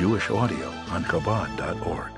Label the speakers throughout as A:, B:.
A: Jewish audio on Chabad.org.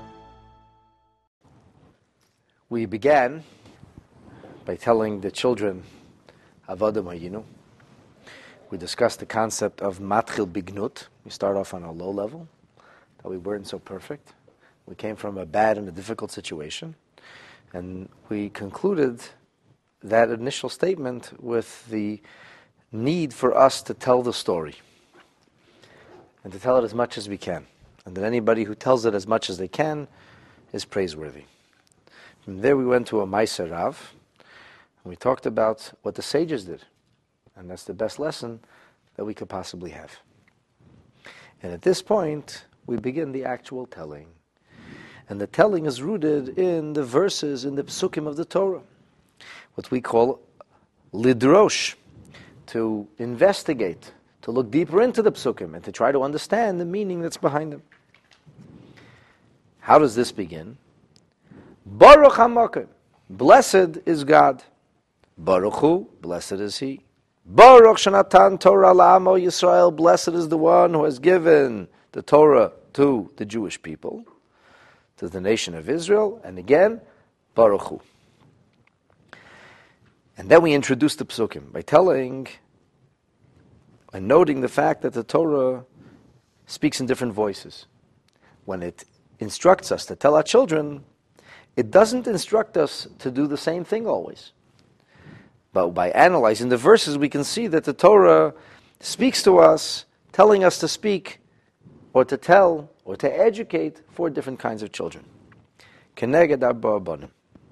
B: We began by telling the children Avodah Hayinu. We discussed the concept of Matchil Bignut. We start off on a low level, that we weren't so perfect. We came from a bad and a difficult situation, and we concluded that initial statement with the need for us to tell the story, and to tell it as much as we can, and that anybody who tells it as much as they can is praiseworthy. From there we went to a Ma'aser Rav, and we talked about what the sages did, and that's the best lesson that we could possibly have. And at this point, we begin the actual telling. And the telling is rooted in the verses, in the psukim of the Torah, what we call lidrosh, to investigate, to look deeper into the psukim, and to try to understand the meaning that's behind them. How does this begin? Baruch HaMakom, blessed is God. Baruch Hu, blessed is He. Baruch Shenatan Torah La'amo Yisrael, blessed is the one who has given the Torah to the Jewish people, to the nation of Israel, and again, Baruch Hu. And then we introduce the psukim by telling and noting the fact that the Torah speaks in different voices. When it instructs us to tell our children, it doesn't instruct us to do the same thing always. But by analyzing the verses, we can see that the Torah speaks to us, telling us to speak, or to tell, or to educate 4 different kinds of children. Keneged arba banim.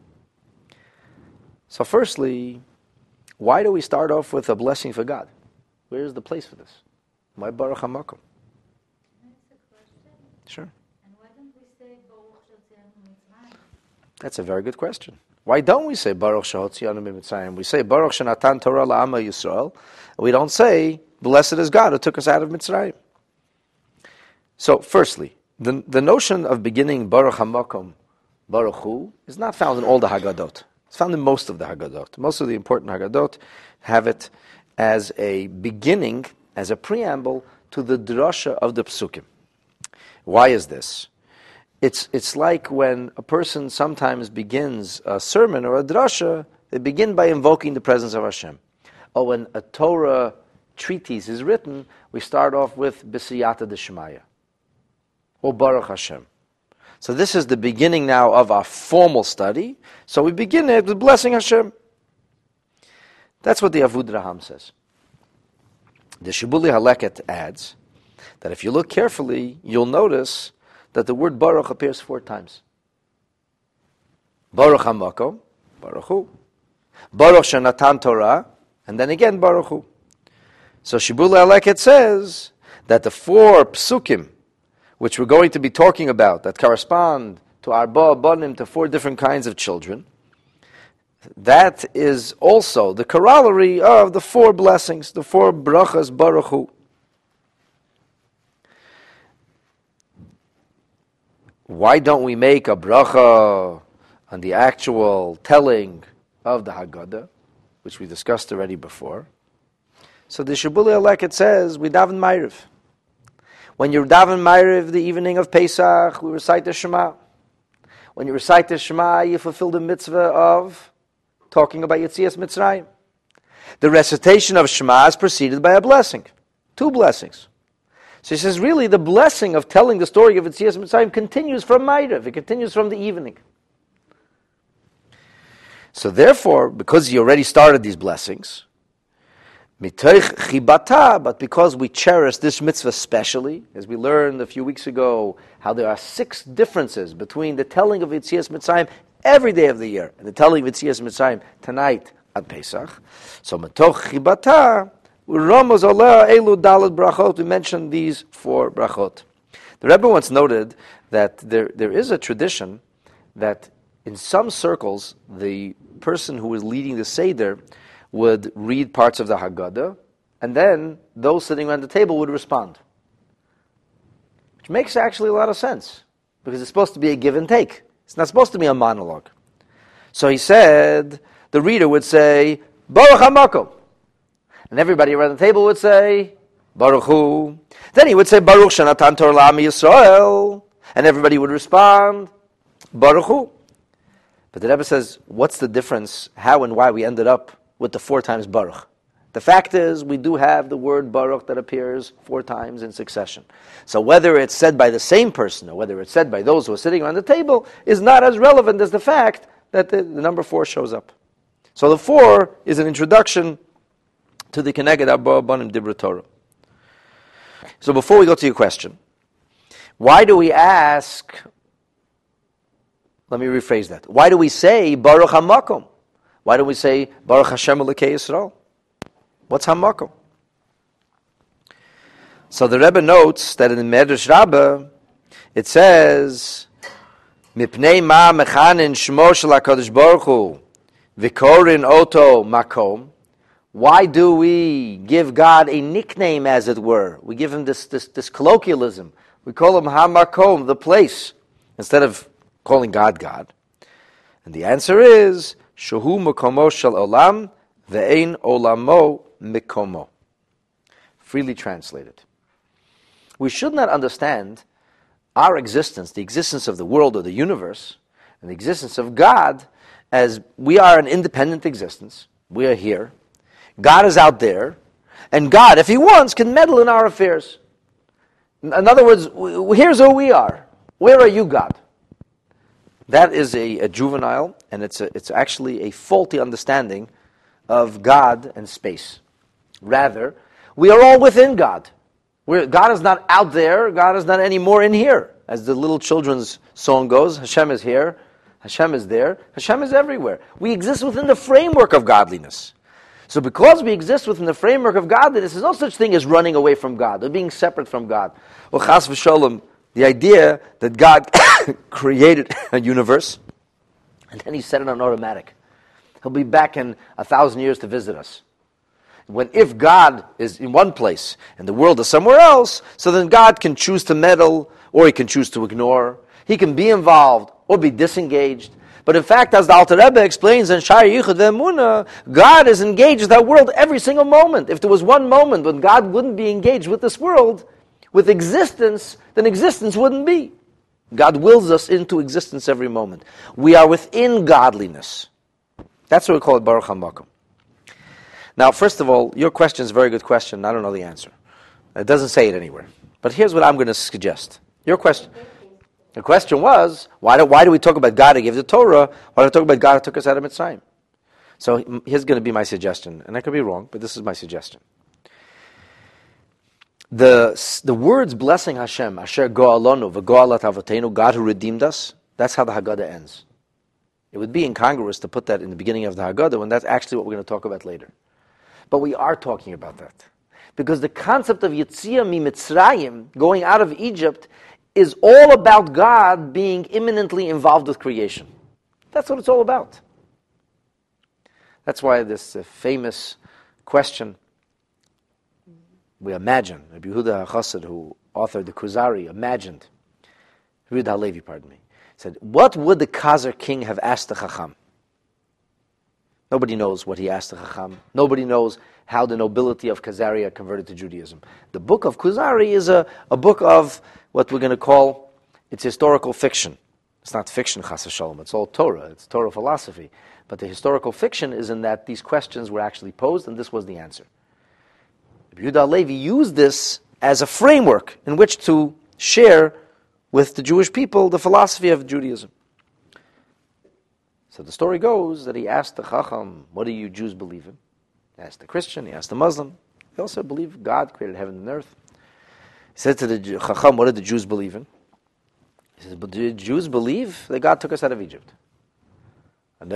B: So firstly, why do we start off with a blessing for God? Where is the place for this? Why Baruch HaMakom?
C: That's a question.
B: Sure.
C: And why don't we say Baruch Shotzeanu Mitzrayim?
B: That's a very good question. Why don't we say Baruch Shehotzianu Mitzrayim? We say Baruch Shenatan Torah La'ama Yisrael. We don't say blessed is God who took us out of Mitzrayim. So, firstly, the notion of beginning Baruch HaMakom, Baruch Hu, is not found in all the Haggadot. It's found in most of the Haggadot. Most of the important Haggadot have it as a beginning, as a preamble to the drasha of the psukim. Why is this? It's like when a person sometimes begins a sermon or a drasha, they begin by invoking the presence of Hashem. Or when a Torah treatise is written, we start off with B'siyata D'Shemaya, or Baruch Hashem. So this is the beginning now of our formal study. So we begin it with blessing Hashem. That's what the Avud Raham says. The Shibuli Haleket adds that if you look carefully, you'll notice that the word Baruch appears 4 times. Baruch HaMakom, Baruch Hu. Baruch Shenatan Torah, and then again Baruch Hu. So Shibuli Haleket says that the 4 psukim, which we're going to be talking about, that correspond to Arba Banim, to 4 different kinds of children, that is also the corollary of the 4 blessings, the 4 brachas Baruch Hu. Why don't we make a bracha on the actual telling of the Haggadah, which we discussed already before? So the Shibuli Haleket says, we daven Ma'ariv. When you daven Ma'ariv the evening of Pesach, we recite the Shema. When you recite the Shema, you fulfill the mitzvah of talking about Yetzias Mitzrayim. The recitation of Shema is preceded by a blessing. 2 blessings. So he says, really, the blessing of telling the story of Yetzias Mitzrayim continues from Ma'ariv. It continues from the evening. So therefore, because you already started these blessings, mitoich chibata, but because we cherish this mitzvah specially, as we learned a few weeks ago, how there are 6 differences between the telling of Yetzias Mitzrayim every day of the year, and the telling of Yetzias Mitzrayim tonight at Pesach. So mitoch chibata, Ramos Aleh Elu Dalet Brachot, we mentioned these 4 brachot. The Rebbe once noted that there is a tradition that in some circles, the person who was leading the Seder would read parts of the Haggadah, and then those sitting around the table would respond. Which makes actually a lot of sense, because it's supposed to be a give and take. It's not supposed to be a monologue. So he said, the reader would say, Baruch HaMakom. And everybody around the table would say, Baruch Hu. Then he would say, Baruch Shenatan Torah L'Am Yisrael. And everybody would respond, Baruch Hu. But the Rebbe says, what's the difference, how and why we ended up with the 4 times Baruch? The fact is, we do have the word Baruch that appears 4 times in succession. So whether it's said by the same person or whether it's said by those who are sitting around the table is not as relevant as the fact that the number 4 shows up. So the 4 is an introduction to the Keneged Arba Banim Dibra Torah. So before we go to your question, why do we ask, let me rephrase that, why do we say Baruch HaMakom? Why do we say Baruch Hashem Elokei Yisrael? What's HaMakom? So the Rebbe notes that in the Medrash Rabbah, it says, Mipnei ma mechanin shmo shel HaKadosh Baruch Hu v'korin oto makom. Why do we give God a nickname, as it were? We give him this colloquialism. We call him HaMakom, the place, instead of calling God God. And the answer is, Shehu Makomo Shel Olam ve'ein Olamo Mikomo. Freely translated. We should not understand our existence, the existence of the world or the universe, and the existence of God, as we are an independent existence. We are here. God is out there. And God, if He wants, can meddle in our affairs. In other words, here's who we are. Where are you, God? That is a juvenile, and it's actually a faulty understanding of God and space. Rather, we are all within God. God is not out there. God is not any more in here. As the little children's song goes, Hashem is here, Hashem is there, Hashem is everywhere. We exist within the framework of godliness. So because we exist within the framework of godliness, there's no such thing as running away from God or being separate from God. Or chas v'sholem, the idea that God created a universe and then He set it on automatic. He'll be back in 1,000 years to visit us. If God is in one place and the world is somewhere else, so then God can choose to meddle or He can choose to ignore. He can be involved or be disengaged. But in fact, as the Alter Rebbe explains in Sha'ar Yichud Ve'emunah, God is engaged with that world every single moment. If there was one moment when God wouldn't be engaged with this world, with existence, then existence wouldn't be. God wills us into existence every moment. We are within godliness. That's what we call it Baruch HaMakom. Now, first of all, your question is a very good question. I don't know the answer. It doesn't say it anywhere. But here's what I'm going to suggest. Your question. The question was, why do we talk about God who gave the Torah? Why do we talk about God who took us out of Mitzrayim? So here's going to be my suggestion, and I could be wrong, but this is my suggestion. The words blessing Hashem, Asher Go'alonu v'Go'alat Avotenu, God who redeemed us, that's how the Haggadah ends. It would be incongruous to put that in the beginning of the Haggadah when that's actually what we're going to talk about later. But we are talking about that. Because the concept of Yetziah Mitzrayim, going out of Egypt, is all about God being imminently involved with creation. That's what it's all about. That's why this famous question, we imagine, Rabbi Yehuda HaChassid, who authored the Kuzari, imagined, Yehuda HaLevi, pardon me, said, what would the Khazar king have asked the Chacham? Nobody knows what he asked the Chacham. Nobody knows how the nobility of Khazaria converted to Judaism. The book of Kuzari is a book of what we're going to call, it's historical fiction. It's not fiction, chas v'sholom. It's all Torah. It's Torah philosophy. But the historical fiction is in that these questions were actually posed, and this was the answer. Yehuda HaLevi used this as a framework in which to share with the Jewish people the philosophy of Judaism. So the story goes that he asked the Chacham, what do you Jews believe in? He asked the Christian, he asked the Muslim. He also believed God created heaven and earth. He said to the Chacham, what did the Jews believe in? He said, but the Jews believe that God took us out of Egypt. So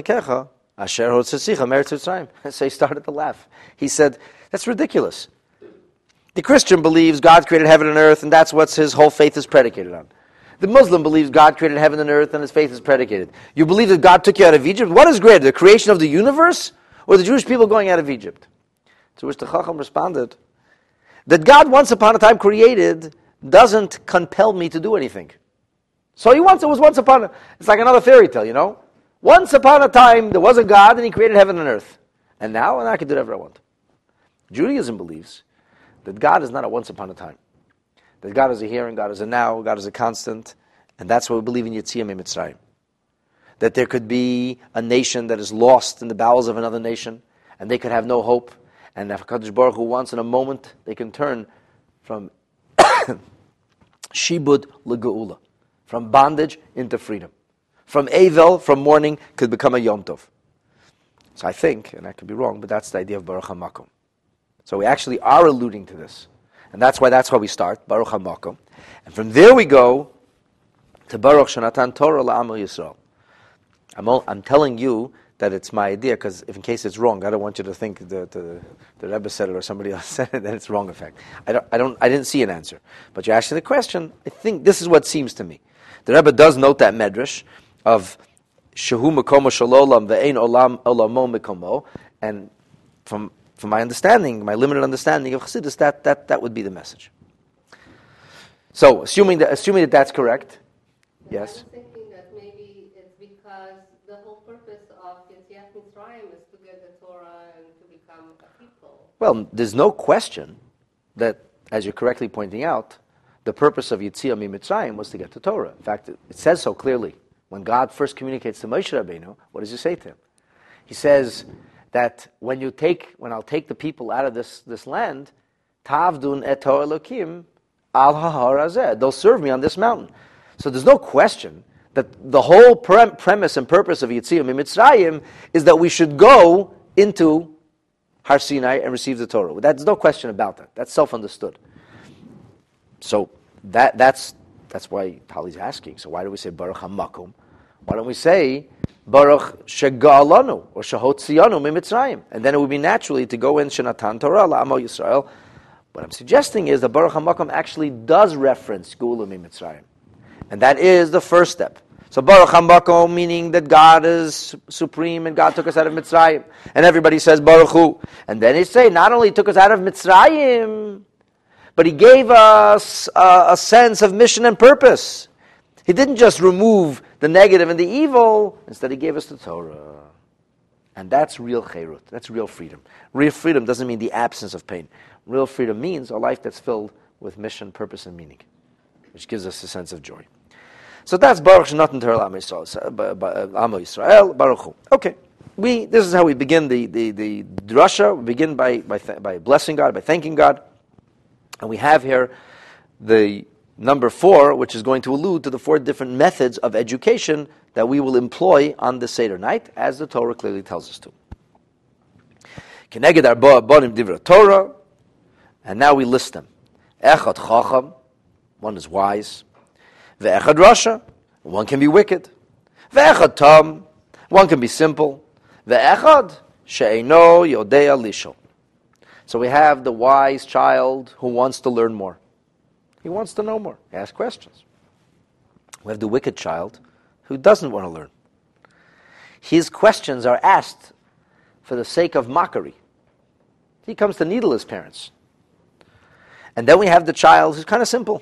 B: he started to laugh. He said, that's ridiculous. The Christian believes God created heaven and earth, and that's what his whole faith is predicated on. The Muslim believes God created heaven and earth, and his faith is predicated. You believe that God took you out of Egypt? What is greater, the creation of the universe, or the Jewish people going out of Egypt? To which the Chacham responded, that God once upon a time created doesn't compel me to do anything. So it was once upon a, it's like another fairy tale, you know? Once upon a time, there was a God and He created heaven and earth. And now I can do whatever I want. Judaism believes that God is not a once upon a time. That God is a here and God is a now, God is a constant, and that's why we believe in Yetziat Mitzrayim. That there could be a nation that is lost in the bowels of another nation, and they could have no hope, and if HaKadosh Baruch Hu wants in a moment, they can turn from Shibud L'Geula, from bondage into freedom. From Avel, from mourning, could become a Yom Tov. So I think, and I could be wrong, but that's the idea of Baruch HaMakom. So we actually are alluding to this. And that's why we start, Baruch HaMakom. And from there we go to Baruch Shenatan Torah La'am Yisrael. I'm telling you that it's my idea, because if in case it's wrong, I don't want you to think the Rebbe said it or somebody else said it, that it's wrong. In fact, I didn't see an answer. But you asked me the question. I think this is what seems to me. The Rebbe does note that medrash of Shehu Mekomo Shalolam Ve'ein Olam Olamo Mekomo, and from my understanding, my limited understanding of Chassidus, that would be the message. So, assuming that that's correct, yes.
D: I'm thinking that maybe it's because the whole purpose of Yetziat Mitzrayim is to get the Torah and to become a people.
B: Well, there's no question that, as you're correctly pointing out, the purpose of Yetziat Mitzrayim was to get the Torah. In fact, it says so clearly. When God first communicates to Moshe Rabbeinu, what does he say to him? He says that when I'll take the people out of this land, Tavdun et Elokim al hahar hazeh. They'll serve me on this mountain. So there's no question that the whole premise and purpose of Yetziat Mitzrayim is that we should go into Har Sinai and receive the Torah. There's no question about that. That's self-understood. So that's why Tali's asking. So why do we say Baruch HaMakom? Why don't we say Baruch Shega'alanu or Shehotzianu Mitzrayim? And then it would be naturally to go in Shenatan Torah La'amo Yisrael. What I'm suggesting is that Baruch HaMakom actually does reference Geula Mitzrayim. And that is the first step. So Baruch HaMakom, meaning that God is supreme and God took us out of Mitzrayim. And everybody says Baruch Hu. And then they say, not only took us out of Mitzrayim, but He gave us a sense of mission and purpose. He didn't just remove the negative and the evil, instead He gave us the Torah. And that's real chayerut, that's real freedom. Real freedom doesn't mean the absence of pain. Real freedom means a life that's filled with mission, purpose, and meaning, which gives us a sense of joy. So that's Baruch Shenatan Torah L'Am Yisrael, Baruch Hu. Okay, this is how we begin the drasha. We begin by blessing God, by thanking God. And we have here the number 4, which is going to allude to the 4 different methods of education that we will employ on the Seder night, as the Torah clearly tells us to. Keneged arba abonim divrei Torah, and now we list them. Echad chacham, one is wise. Ve'echad rasha, one can be wicked. Ve'echad tam, one can be simple. Ve'echad she'eino yodea lishol. So we have the wise child who wants to learn more. He wants to know more, ask questions. We have the wicked child who doesn't want to learn. His questions are asked for the sake of mockery. He comes to needle his parents. And then we have the child who's kind of simple.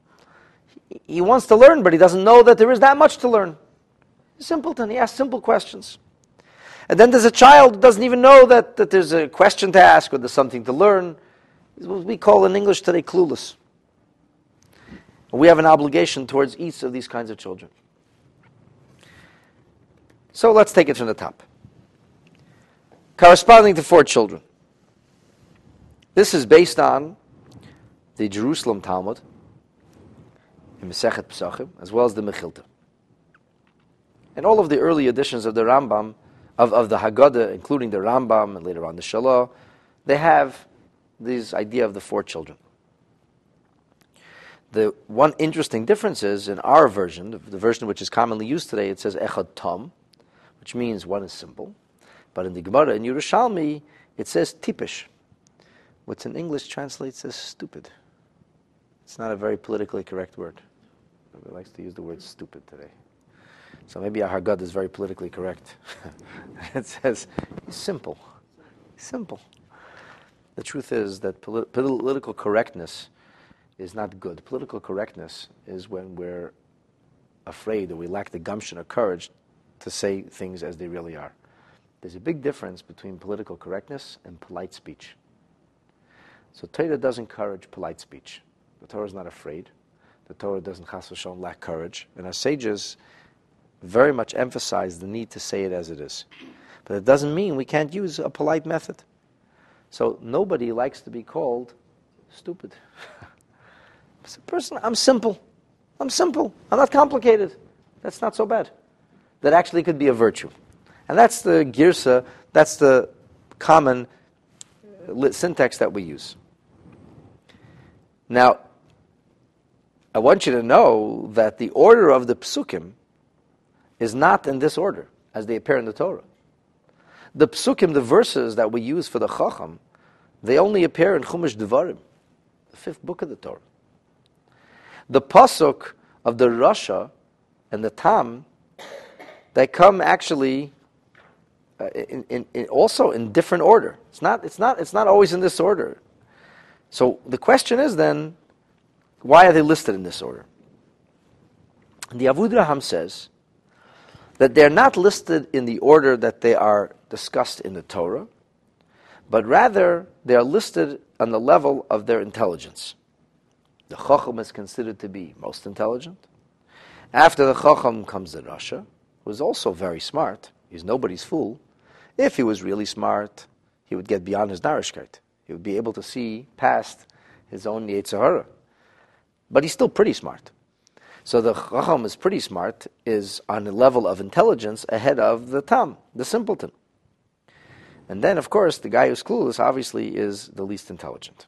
B: He wants to learn, but he doesn't know that there is that much to learn. He's simpleton, he asks simple questions. And then there's a child who doesn't even know that there's a question to ask or there's something to learn. It's what we call in English today clueless. We have an obligation towards each of these kinds of children. So let's take it from the top. Corresponding to 4 children. This is based on the Jerusalem Talmud in Masechet Pesachim, as well as the Mechilta. And all of the early editions of the Rambam, of the Haggadah, including the Rambam and later on the Shalah, they have this idea of the 4 children. The one interesting difference is in our version, the version which is commonly used today, it says Echad Tam, which means one is simple. But in the Gemara in Yerushalmi, it says Tipish, which in English translates as stupid. It's not a very politically correct word. Nobody likes to use the word stupid today. So maybe our Haggadah is very politically correct. It says simple. Simple. The truth is that political correctness is not good. Political correctness is when we're afraid or we lack the gumption or courage to say things as they really are. There's a big difference between political correctness and polite speech. So Torah does encourage polite speech. The Torah is not afraid. The Torah doesn't chas v'shalom lack courage. And our sages very much emphasize the need to say it as it is. But it doesn't mean we can't use a polite method. So nobody likes to be called stupid. As a person, I'm simple. I'm not complicated. That's not so bad. That actually could be a virtue. And that's the girsa, that's the common syntax that we use. Now, I want you to know that the order of the psukim is not in this order, as they appear in the Torah. The psukim, the verses that we use for the Chacham, they only appear in Chumash Devarim, the 5th book of the Torah. The pasuk of the Rasha and the Tam, they come actually also in different order. It's not always in this order. So the question is then, why are they listed in this order? The Avudraham says that they're not listed in the order that they are discussed in the Torah, but rather they are listed on the level of their intelligence. The Chacham is considered to be most intelligent. After the Chacham comes the Rasha, who is also very smart. He's nobody's fool. If he was really smart, he would get beyond his narishkeit. He would be able to see past his own Yetzer Hara. But he's still pretty smart. So the Chacham is pretty smart, is on a level of intelligence ahead of the Tam, the simpleton. And then, of course, the guy who's clueless obviously is the least intelligent.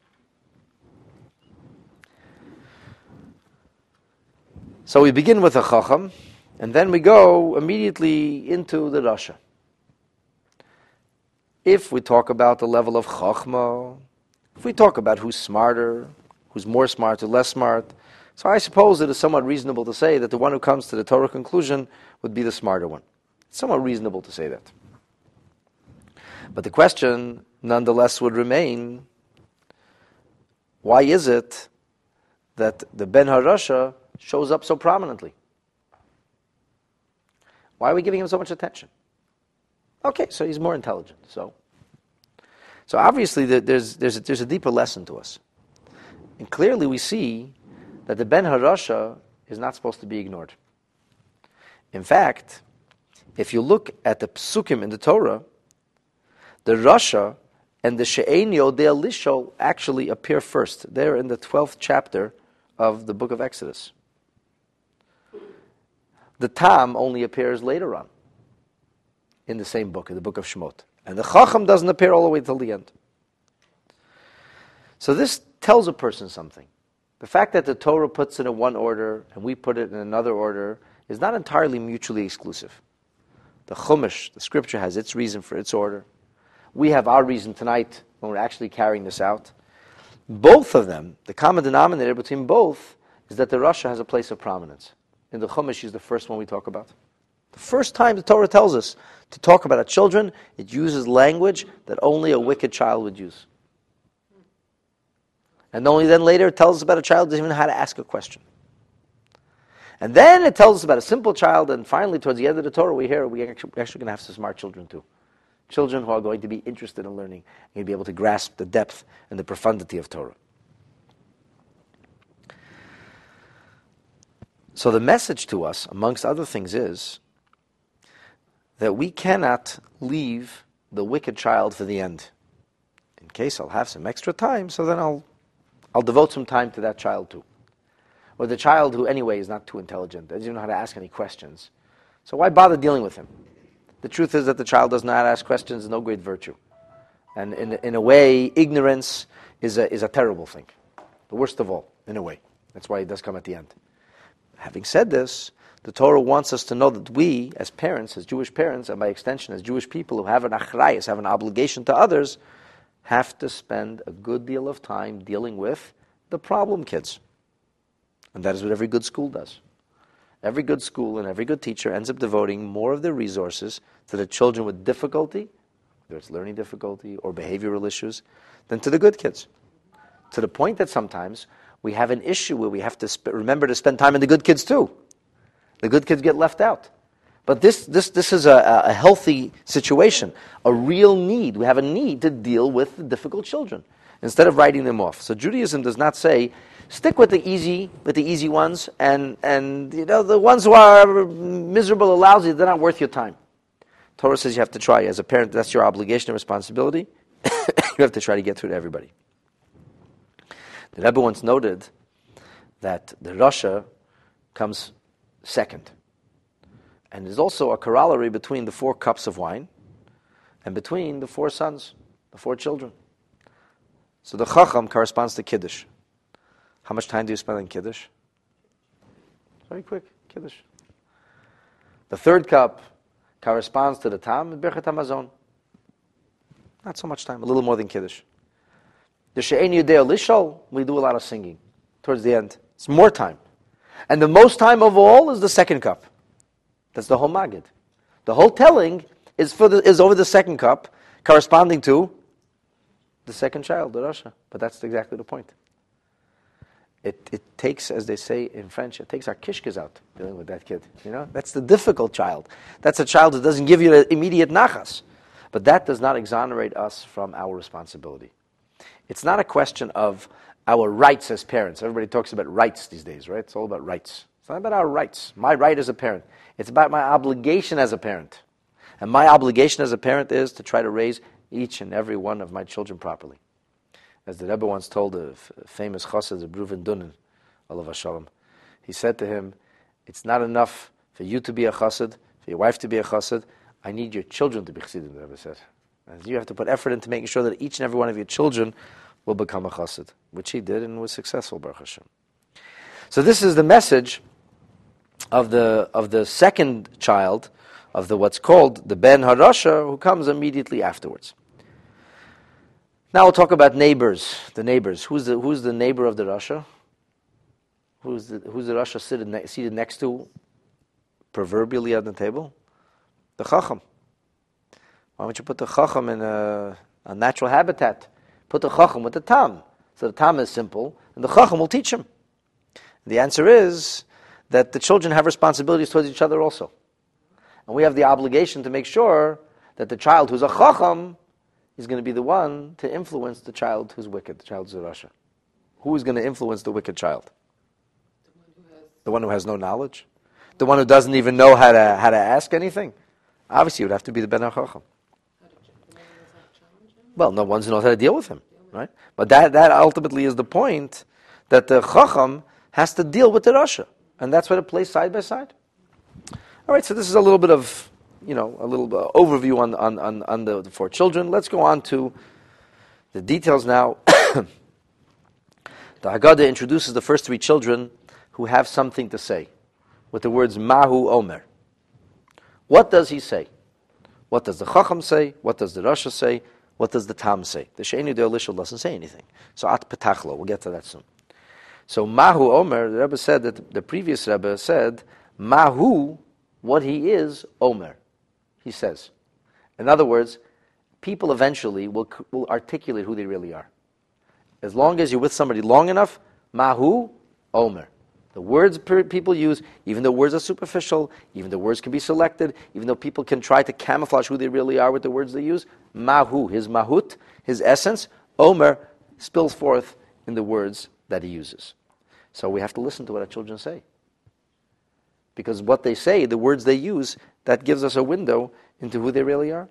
B: So we begin with the Chacham, and then we go immediately into the Rasha. If we talk about the level of Chachma, if we talk about who's smarter, who's more smart or less smart, so I suppose it is somewhat reasonable to say that the one who comes to the Torah conclusion would be the smarter one. It's somewhat reasonable to say that. But the question, nonetheless, would remain, why is it that the Ben HaRasha shows up so prominently? Why are we giving him so much attention? Okay, so he's more intelligent. So obviously there's a deeper lesson to us. And clearly we see that the Ben HaRasha is not supposed to be ignored. In fact, if you look at the psukim in the Torah, the Rasha and the She'eni Odeh Lisho actually appear first. They're in the 12th chapter of the book of Exodus. The Tam only appears later on in the same book, in the book of Shemot. And the Chacham doesn't appear all the way till the end. So this tells a person something. The fact that the Torah puts it in one order and we put it in another order is not entirely mutually exclusive. The Chumash, the scripture, has its reason for its order. We have our reason tonight when we're actually carrying this out. Both of them, the common denominator between both, is that the Rasha has a place of prominence. In the Chumash is the first one we talk about. The first time the Torah tells us to talk about our children, it uses language that only a wicked child would use. And only then later it tells us about a child who doesn't even know how to ask a question. And then it tells us about a simple child, and finally towards the end of the Torah we're actually going to have some smart children too. Children who are going to be interested in learning and be able to grasp the depth and the profundity of Torah. So the message to us, amongst other things, is that we cannot leave the wicked child for the end. In case I'll have some extra time, so then I'll devote some time to that child too. Or the child who anyway is not too intelligent, doesn't even know how to ask any questions. So why bother dealing with him? The truth is that the child does not ask questions, is no great virtue. And in a way, ignorance is a terrible thing. The worst of all, in a way. That's why it does come at the end. Having said this, the Torah wants us to know that we, as parents, as Jewish parents, and by extension as Jewish people who have an achrayus, have an obligation to others, have to spend a good deal of time dealing with the problem kids. And that is what every good school does. Every good school and every good teacher ends up devoting more of their resources to the children with difficulty, whether it's learning difficulty or behavioral issues, than to the good kids. To the point that sometimes we have an issue where we have to remember to spend time in the good kids too. The good kids get left out. But this is a healthy situation, a real need. We have a need to deal with the difficult children. instead of writing them off. So Judaism does not say, stick with the easy ones, and the ones who are miserable or lousy, they're not worth your time. Torah says you have to try. As a parent, that's your obligation and responsibility. You have to try to get through to everybody. The Rebbe once noted that the Rasha comes second. And there's also a corollary between the 4 cups of wine and between the 4 sons, the 4 children. So the Chacham corresponds to Kiddush. How much time do you spend on Kiddush? Very quick, Kiddush. The 3rd cup corresponds to the Tam and Birchat HaMazon. Not so much time, a little more than Kiddush. The She'en Yudei Lishol, we do a lot of singing towards the end. It's more time. And the most time of all is the 2nd cup. That's the whole Magid. The whole telling is over the 2nd cup, corresponding to the 2nd child, the Rasha. But that's exactly the point. It takes, as they say in French, it takes our kishkas out dealing with that kid. That's the difficult child. That's a child that doesn't give you the immediate nachas. But that does not exonerate us from our responsibility. It's not a question of our rights as parents. Everybody talks about rights these days, right? It's all about rights. It's not about our rights. My right as a parent. It's about my obligation as a parent. And my obligation as a parent is to try to raise each and every one of my children properly. As the Rebbe once told a famous chassid, the Reuven Dunin, alav hashalom, he said to him, it's not enough for you to be a chassid, for your wife to be a chassid, I need your children to be chassidim, the Rebbe said. And you have to put effort into making sure that each and every one of your children will become a chassid, which he did and was successful, Baruch Hashem. So this is the message of the 2nd child, of the what's called the Ben Harasha, who comes immediately afterwards. Now we'll talk about neighbors. The neighbors. Who's the neighbor of the Rasha? Who's the Rasha seated next to, proverbially at the table? The Chacham. Why don't you put the Chacham in a natural habitat? Put the Chacham with the Tam. So the Tam is simple, and the Chacham will teach him. And the answer is that the children have responsibilities towards each other also. And we have the obligation to make sure that the child who's a Chacham is going to be the one to influence the child who's wicked, the child who's a Rasha. Who is going to influence the wicked child? The one who has no knowledge? The one who doesn't even know how to ask anything? Obviously, it would have to be the Ben HaChacham. Well, no one knows how to deal with him, right? But that ultimately is the point, that the Chacham has to deal with the Rasha. And that's why it plays side by side. All right, so this is a little bit of, a little overview on the 4 children. Let's go on to the details now. The Haggadah introduces the first 3 children who have something to say, with the words Mahu Omer. What does he say? What does the Chacham say? What does the Rasha say? What does the Tam say? The She'en Yudei Lishol doesn't say anything. So At Petachlo, we'll get to that soon. So Mahu Omer, the Rebbe said that the previous Rebbe said, Mahu, what he is, Omer. He says. In other words, people eventually will articulate who they really are. As long as you're with somebody long enough, Mahu, Omer. The words people use, even though words are superficial, even though words can be selected, even though people can try to camouflage who they really are with the words they use, Mahu, his mahut, his essence, Omer, spills forth in the words that he uses. So we have to listen to what our children say. Because what they say, the words they use, that gives us a window into who they really are.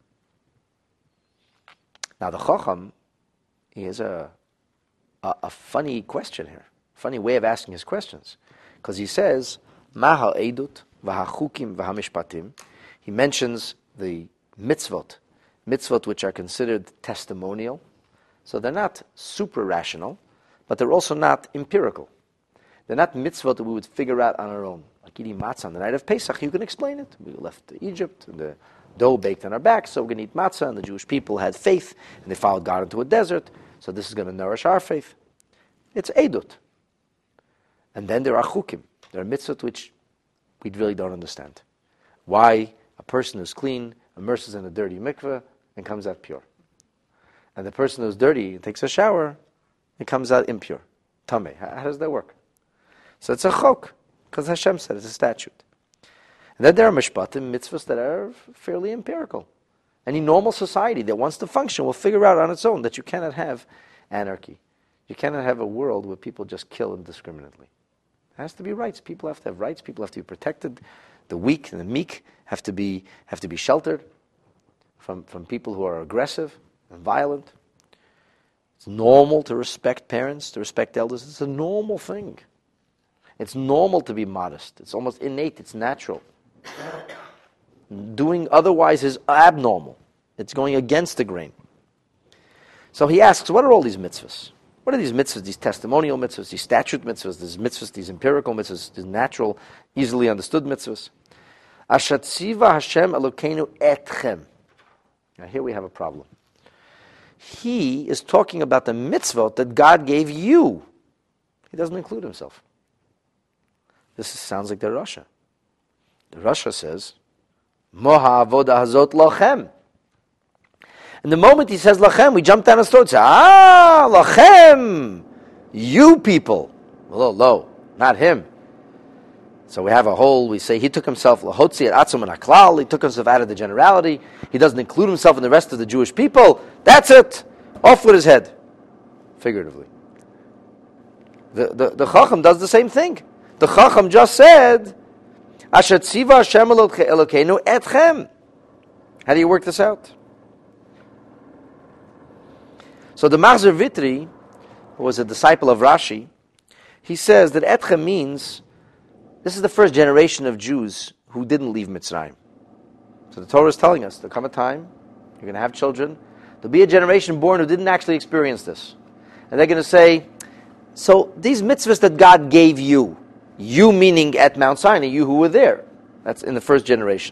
B: Now the Chacham, he has a funny question here. Funny way of asking his questions. Because he says, Maha Eidut, Vahachukim, Vahamishpatim. He mentions the mitzvot which are considered testimonial. So they're not super rational, but they're also not empirical. They're not mitzvot that we would figure out on our own. Like eating matzah on the night of Pesach, you can explain it. We left Egypt, and the dough baked on our backs, so we're going to eat matzah, and the Jewish people had faith, and they followed God into a desert, so this is going to nourish our faith. It's Eidut. And then there are chukim. There are mitzvot which we really don't understand. Why a person who's clean immerses in a dirty mikveh and comes out pure. And the person who's dirty and takes a shower, it comes out impure. Tameh. How does that work? So it's a chok, because Hashem said it's a statute. And then there are mishpatim, mitzvahs that are fairly empirical. Any normal society that wants to function will figure out on its own that you cannot have anarchy. You cannot have a world where people just kill indiscriminately. It has to be rights. People have to have rights. People have to be protected. The weak and the meek have to be sheltered from people who are aggressive and violent. It's normal to respect parents, to respect elders. It's a normal thing. It's normal to be modest. It's almost innate. It's natural. Doing otherwise is abnormal. It's going against the grain. So he asks, what are all these mitzvahs? What are these mitzvahs, these testimonial mitzvahs, these statute mitzvahs, these empirical mitzvahs, these natural, easily understood mitzvahs? Asher tziva Hashem Elokeinu etchem. Now here we have a problem. He is talking about the mitzvot that God gave you. He doesn't include himself. This sounds like the Rasha. The Rasha says, Moha avoda hazot lochem. And the moment he says lachem, we jump down his throat and say, lachem, you people. Lo, not him. So we have we say he took himself, lahotzi at atzum and aklal, he took himself out of the generality, he doesn't include himself in the rest of the Jewish people, that's it, off with his head, figuratively. The Chacham does the same thing. The Chacham just said, Asher tziva Hashem Elokeinu etchem. How do you work this out? So the Machzor Vitri, who was a disciple of Rashi, he says that etchem means, this is the first generation of Jews who didn't leave Mitzrayim. So the Torah is telling us, there'll come a time, you're going to have children, there'll be a generation born who didn't actually experience this. And they're going to say, so these mitzvahs that God gave you meaning at Mount Sinai, you who were there. That's in the first generation.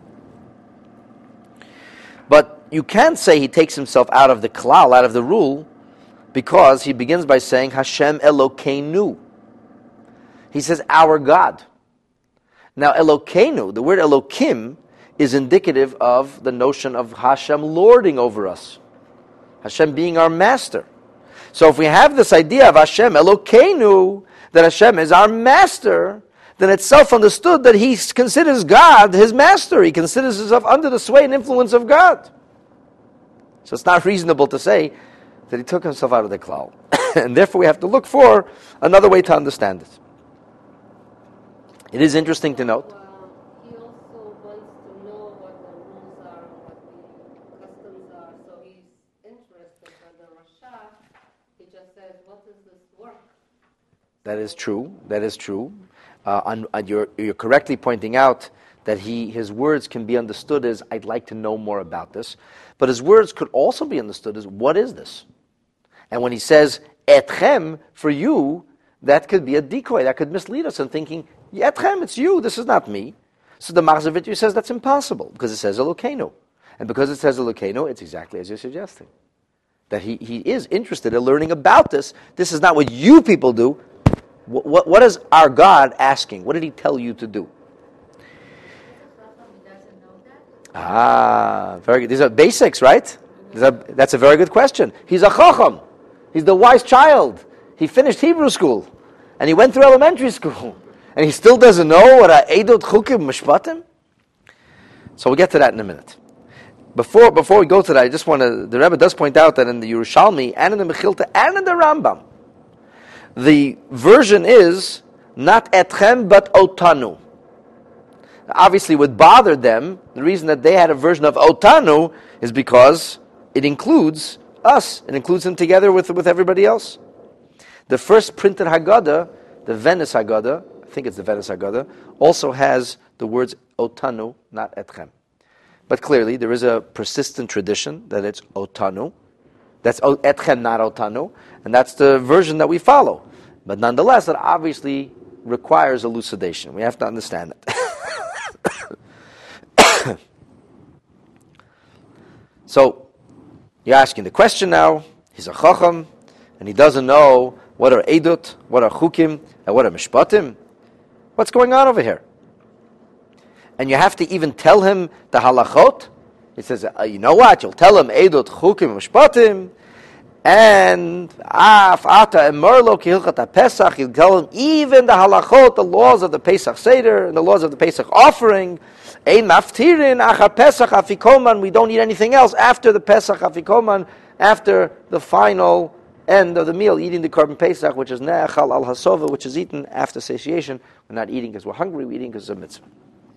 B: But you can't say he takes himself out of the klal, out of the rule, because he begins by saying, Hashem Elokeinu. He says, our God. Now, Elokeinu, the word Elokim, is indicative of the notion of Hashem lording over us. Hashem being our master. So if we have this idea of Hashem Elokeinu, that Hashem is our master, then it's self-understood that he considers God his master. He considers himself under the sway and influence of God. So it's not reasonable to say that he took himself out of the klal. And therefore we have to look for another way to understand it. It is interesting to note.
D: He also wants to know what the rules are, what the customs are, so he's interested. But the Rasha, he just says, what is this work?
B: That is true. You're correctly pointing out that his words can be understood as, I'd like to know more about this. But his words could also be understood as, what is this? And when he says, etchem, for you, that could be a decoy. That could mislead us in thinking, etchem, it's you, this is not me. So the Machzor Vitri says that's impossible, because it says Elokeinu. And because it says Elokeinu, it's exactly as you're suggesting. That he is interested in learning about this. This is not what you people do. What is our God asking? What did he tell you to do? Very good. These are basics, right? That's a very good question. He's a chacham. He's the wise child. He finished Hebrew school. And he went through elementary school. And he still doesn't know what a Eidot Chukim Mishpatim? So we'll get to that in a minute. Before we go to that, the Rebbe does point out that in the Yerushalmi, and in the Mechilta, and in the Rambam, the version is not etchem, but otanu. Obviously, what bothered them, the reason that they had a version of otanu, is because it includes us. It includes them together with everybody else. The first printed Haggadah, the Venice Haggadah, I think it's the Venice Haggadah, also has the words otanu, not etchem. But clearly, there is a persistent tradition that it's otanu. That's etchem, not otanu. And that's the version that we follow. But nonetheless, it obviously requires elucidation. We have to understand it. So, you're asking the question now. He's a chacham, and he doesn't know what are edut, what are chukim, and what are mishpatim. What's going on over here? And you have to even tell him the halachot. He says, you know what? You'll tell him edut, chukim, mishpatim. And afata and merlo kihilchat Pesach, you'll tell him even the halachot, the laws of the Pesach Seder, and the laws of the Pesach offering, Ein maftirin achar Pesach afikoman. We don't eat anything else after the Pesach afikoman, after the final end of the meal, eating the Korban Pesach, which is ne'achal al hasova, which is eaten after satiation. We're not eating because we're hungry, we're eating because it's a mitzvah.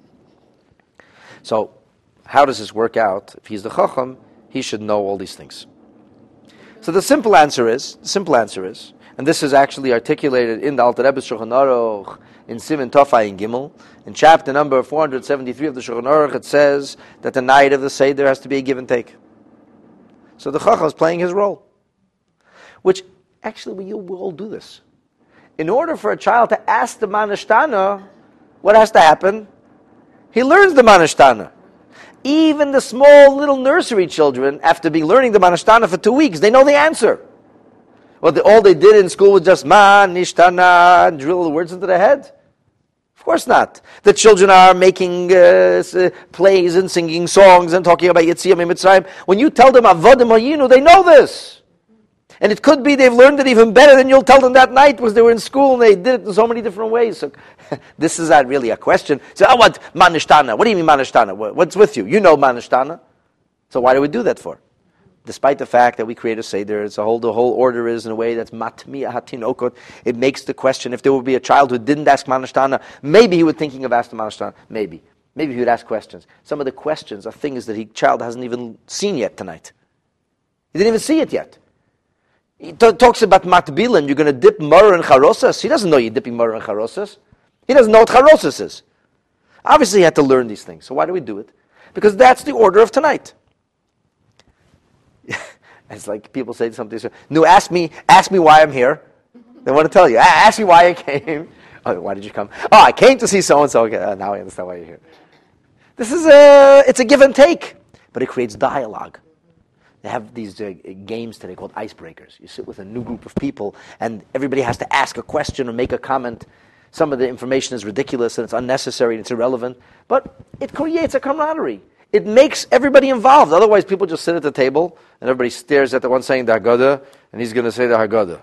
B: So, how does this work out? If he's the Chacham, he should know all these things. So the simple answer is, and this is actually articulated in the Alter Rebbe's Shulchan Aruch, in Siman Tofai and Gimel, in chapter number 473 of the Shulchan Aruch, it says that the night of the Seder has to be a give and take. So the Chacham is playing his role. Which, actually, we all do this. In order for a child to ask the Manashtana, what has to happen? He learns the Manashtana. Even the small little nursery children, after learning the Manashtana for 2 weeks, they know the answer. Well, all they did in school was just Manishtana and drill the words into their head. Of course not. The children are making plays and singing songs and talking about Yetziat Mitzrayim. When you tell them Avodim Hayinu, they know this. And it could be they've learned it even better than you'll tell them that night because they were in school and they did it in so many different ways. So this is not really a question. So I want Manishtana. What do you mean Manishtana? What's with you? You know Manishtana. So why do we do that for? Despite the fact that we create a Seder, the whole order is in a way that's Matmiya Hatinokot. It makes the question, if there would be a child who didn't ask Manishtana, maybe he would thinking of asking Manishtana. Maybe. Maybe he would ask questions. Some of the questions are things that the child hasn't even seen yet tonight. He didn't even see it yet. He talks about matbilan, you're going to dip maror in charosas. He doesn't know you're dipping maror in charosas. He doesn't know what charosas is. Obviously he had to learn these things. So why do we do it? Because that's the order of tonight. It's like people say something, no, ask me why I'm here. They want to tell you. Ask me why I came. Oh, why did you come? Oh, I came to see so-and-so. Okay, now I understand why you're here. This is it's a give and take, but it creates dialogue. They have these games today called icebreakers. You sit with a new group of people, and everybody has to ask a question or make a comment. Some of the information is ridiculous, and it's unnecessary, and it's irrelevant. But it creates a camaraderie. It makes everybody involved. Otherwise, people just sit at the table, and everybody stares at the one saying the Haggadah, and he's going to say the Haggadah.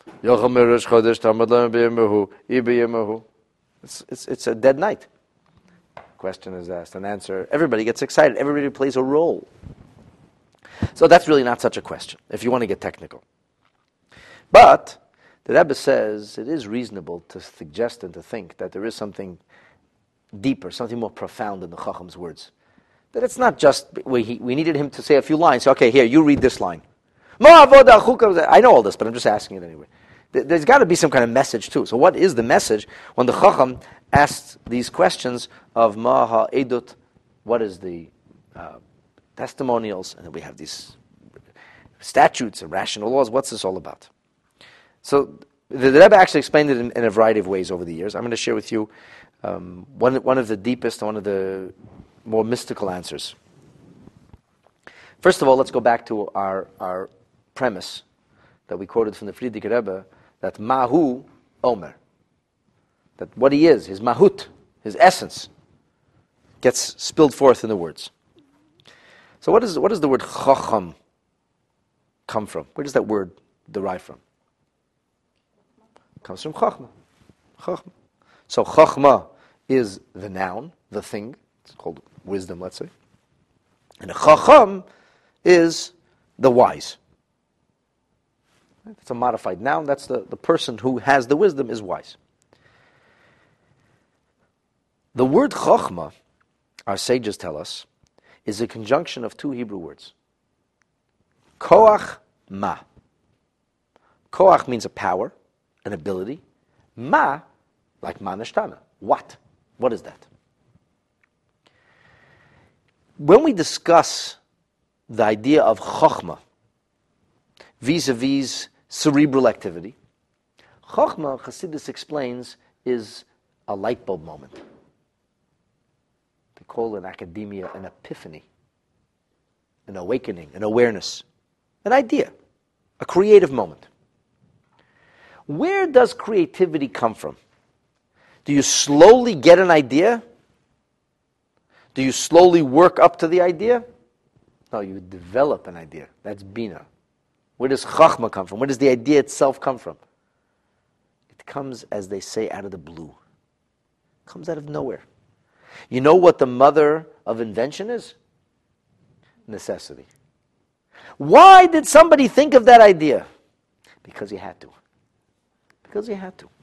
B: It's a dead night. Question is asked, an answer. Everybody gets excited. Everybody plays a role. So that's really not such a question, if you want to get technical. But the Rebbe says it is reasonable to suggest and to think that there is something deeper, something more profound in the Chacham's words. That it's not just, we needed him to say a few lines. Okay, here, you read this line. I know all this, but I'm just asking it anyway. There's got to be some kind of message too. So what is the message when the Chacham asks these questions of Maha Edut? What is the testimonials, and then we have these statutes and rational laws. What's this all about? So the Rebbe actually explained it in a variety of ways over the years. I'm going to share with you one of the deepest, one of the more mystical answers. First of all, let's go back to our premise that we quoted from the Frierdiker Rebbe, that Mahu Omer, that what he is, his Mahut, his essence, gets spilled forth in the words. So what does the word Chacham come from? Where does that word derive from? It comes from Chachma. Chachma. So Chachma is the noun, the thing. It's called wisdom, let's say. And a Chacham is the wise. It's a modified noun. That's the person who has the wisdom is wise. The word Chachma, our sages tell us, is a conjunction of two Hebrew words. Koach ma. Koach means a power, an ability. Ma, like manishtana. What? What is that? When we discuss the idea of Chochmah vis-a-vis cerebral activity, Chochmah, Chassidus explains, is a light bulb moment. They call in academia an epiphany, an awakening, an awareness, an idea, a creative moment. Where does creativity come from? Do you slowly get an idea? Do you slowly work up to the idea? No, you develop an idea. That's Bina. Where does Chachma come from? Where does the idea itself come from? It comes, as they say, out of the blue. It comes out of nowhere. You know what the mother of invention is? Necessity. Why did somebody think of that idea? Because he had to. Because he had to.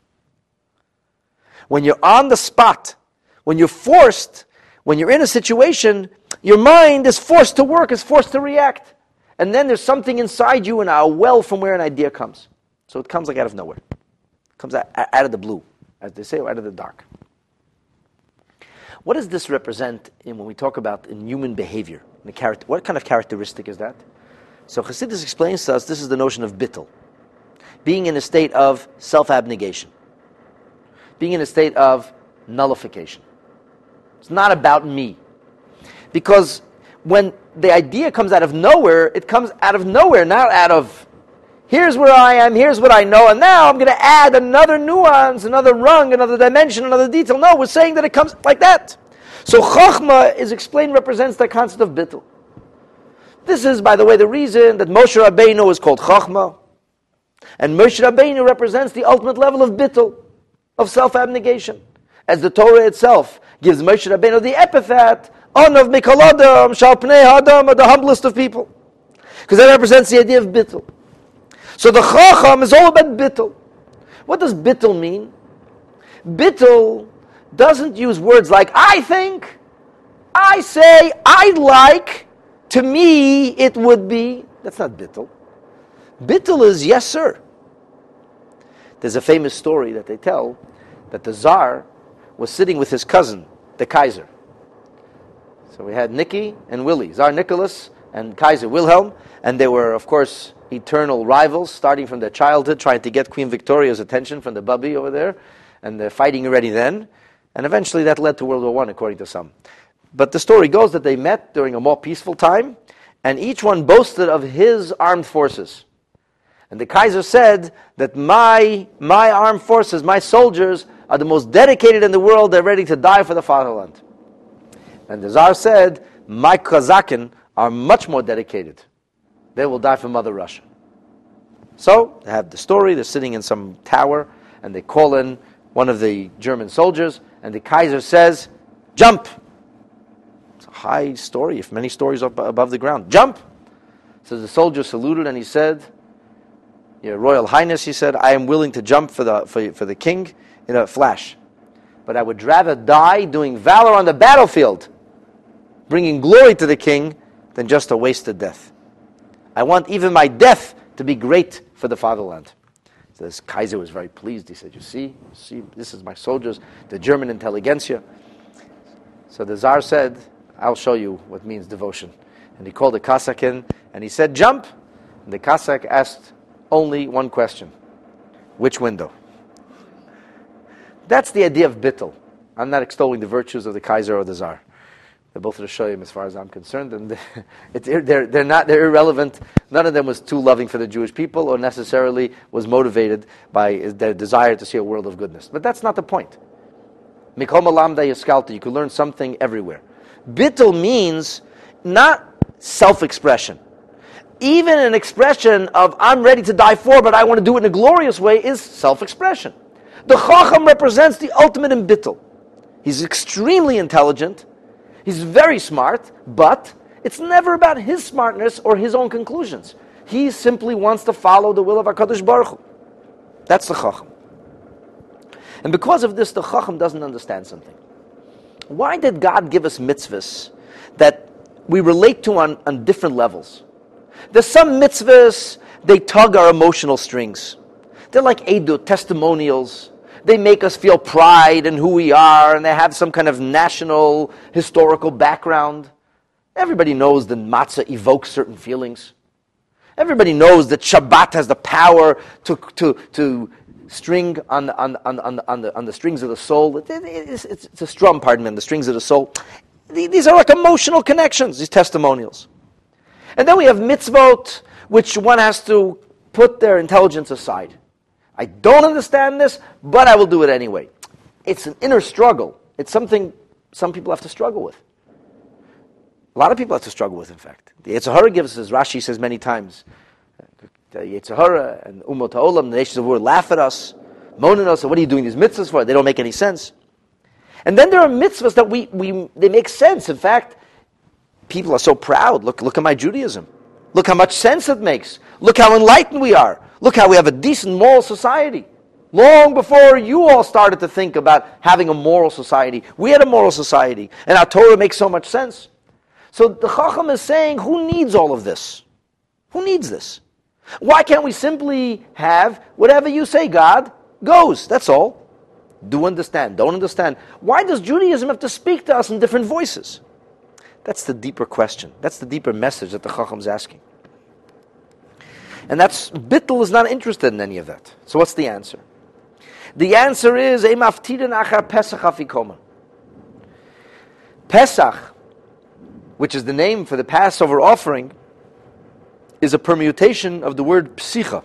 B: When you're on the spot, when you're forced, when you're in a situation, your mind is forced to work, is forced to react. And then there's something inside you and a well from where an idea comes. So it comes like out of nowhere. It comes out of the blue, as they say, or out of the dark. What does this represent when we talk about in human behavior? What kind of characteristic is that? So Chassidus explains to us this is the notion of bittul. Being in a state of self-abnegation. Being in a state of nullification. It's not about me. Because when the idea comes out of nowhere, it comes out of nowhere, not out of, here's where I am, here's what I know, and now I'm going to add another nuance, another rung, another dimension, another detail. No, we're saying that it comes like that. So Chochmah is explained, represents the concept of bittul. This is, by the way, the reason that Moshe Rabbeinu is called Chochmah. And Moshe Rabbeinu represents the ultimate level of bittul, of self-abnegation. As the Torah itself gives Moshe Rabbeinu the epithet, Onav Mikol Adam, Shal Pnei Adam, the humblest of people. Because that represents the idea of bittul. So the Chacham is all about bittul. What does bittul mean? Bittul doesn't use words like, I think, I say, I'd like, to me it would be. That's not bittul. Bittul is yes, sir. There's a famous story that they tell that the Tsar was sitting with his cousin, the Kaiser. So we had Nicky and Willie, Tsar Nicholas and Kaiser Wilhelm, and they were, of course, eternal rivals, starting from their childhood, trying to get Queen Victoria's attention from the bubby over there, and they're fighting already then, and eventually that led to World War I, according to some. But the story goes that they met during a more peaceful time, and each one boasted of his armed forces. And the Kaiser said that my armed forces, my soldiers, are the most dedicated in the world, they're ready to die for the fatherland. And the Tsar said, my Kazakhs are much more dedicated. They will die for Mother Russia. So, they have the story, they're sitting in some tower, and they call in one of the German soldiers, and the Kaiser says, jump! It's a high story, if many stories up above the ground. Jump! So the soldier saluted, and he said, Your Royal Highness, he said, I am willing to jump for the king in a flash. But I would rather die doing valor on the battlefield, bringing glory to the king, than just a wasted death. I want even my death to be great for the fatherland. So this Kaiser was very pleased. He said, you see, this is my soldiers, the German intelligentsia. So the Tsar said, I'll show you what means devotion. And he called the Cossack in, and he said, jump! And the Cossack asked only one question. Which window? That's the idea of bittul. I'm not extolling the virtues of the Kaiser or the Tsar. They're both Rishoyim as far as I'm concerned, and they're irrelevant. None of them was too loving for the Jewish people or necessarily was motivated by their desire to see a world of goodness. But that's not the point. Mikol malamda yiskalta, you can learn something everywhere. Bittul means not self-expression. Even an expression of I'm ready to die for, but I want to do it in a glorious way is self-expression. The Chacham represents the ultimate in bittul. He's extremely intelligent. He's very smart, but it's never about his smartness or his own conclusions. He simply wants to follow the will of HaKadosh Baruch Hu. That's the Chacham. And because of this, the Chacham doesn't understand something. Why did God give us mitzvahs that we relate to on different levels? There's some mitzvahs, they tug our emotional strings. They're like edut, testimonials. They make us feel pride in who we are, and they have some kind of national, historical background. Everybody knows that matzah evokes certain feelings. Everybody knows that Shabbat has the power to string on the strings of the soul. It's a strum, pardon me, on the strings of the soul. These are like emotional connections, these testimonials. And then we have mitzvot, which one has to put their intelligence aside. I don't understand this, but I will do it anyway. It's an inner struggle. It's something some people have to struggle with. A lot of people have to struggle with, in fact. The Yetzer Hara gives us, as Rashi says many times, the Yetzer Hara and Umot HaOlam, the nations of the world, laugh at us, moan at us, and what are you doing these mitzvahs for? They don't make any sense. And then there are mitzvahs that they make sense. In fact, people are so proud. Look at my Judaism. Look how much sense it makes. Look how enlightened we are. Look how we have a decent moral society. Long before you all started to think about having a moral society, we had a moral society. And our Torah makes so much sense. So the Chacham is saying, who needs all of this? Who needs this? Why can't we simply have whatever you say, God, goes? That's all. Do understand, don't understand. Why does Judaism have to speak to us in different voices? That's the deeper question. That's the deeper message that the Chacham is asking. And Bittul is not interested in any of that. So what's the answer? The answer is, Pesach, which is the name for the Passover offering, is a permutation of the word psicha.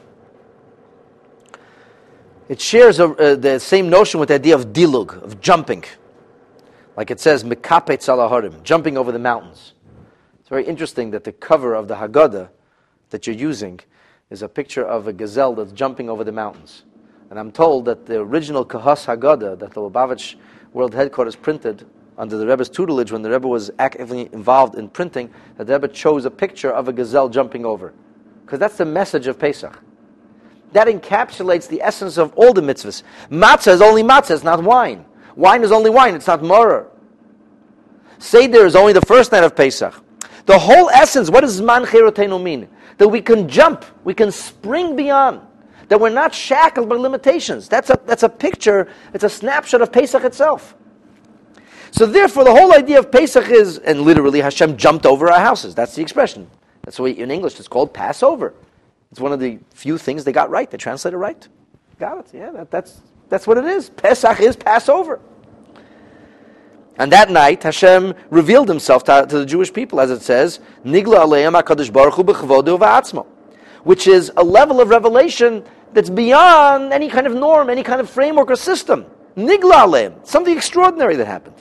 B: It shares the same notion with the idea of dilug, of jumping. Like it says, Mekapetz alaharim, jumping over the mountains. It's very interesting that the cover of the Haggadah that you're using is a picture of a gazelle that's jumping over the mountains. And I'm told that the original Kahas Haggadah that the Lubavitch World Headquarters printed under the Rebbe's tutelage, when the Rebbe was actively involved in printing, that the Rebbe chose a picture of a gazelle jumping over. Because that's the message of Pesach. That encapsulates the essence of all the mitzvahs. Matzah is only matzah, it's not wine. Wine is only wine, it's not maror. Seder is only the first night of Pesach. The whole essence, what does Zman Cherotenu mean? That we can jump, we can spring beyond. That we're not shackled by limitations. That's a picture, it's a snapshot of Pesach itself. So therefore the whole idea of Pesach is, and literally Hashem jumped over our houses. That's the expression. That's the way in English it's called Passover. It's one of the few things they got right. They translated right. Got it. Yeah, that's what it is. Pesach is Passover. And that night, Hashem revealed himself to the Jewish people, as it says, Nigla aleim HaKadosh Baruch Hu b'chavodu v'atzmo, which is a level of revelation that's beyond any kind of norm, any kind of framework or system. Nigla aleim, something extraordinary that happened.